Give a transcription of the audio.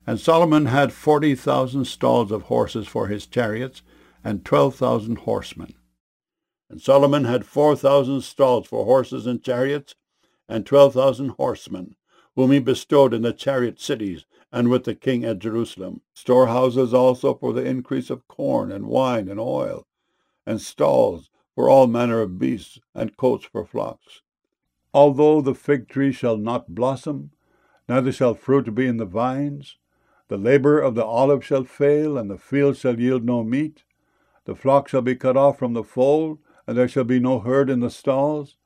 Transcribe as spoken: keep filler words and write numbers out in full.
And Solomon had forty thousand stalls of horses for his chariots, and twelve thousand horsemen. And Solomon had four thousand stalls for horses and chariots, and twelve thousand horsemen, whom he bestowed in the chariot cities, and with the king at Jerusalem. Storehouses also for the increase of corn, and wine, and oil, and stalls for all manner of beasts, and coats for flocks. Although the fig tree shall not blossom, neither shall fruit be in the vines, the labor of the olive shall fail, and the field shall yield no meat, the flock shall be cut off from the fold, and there shall be no herd in the stalls,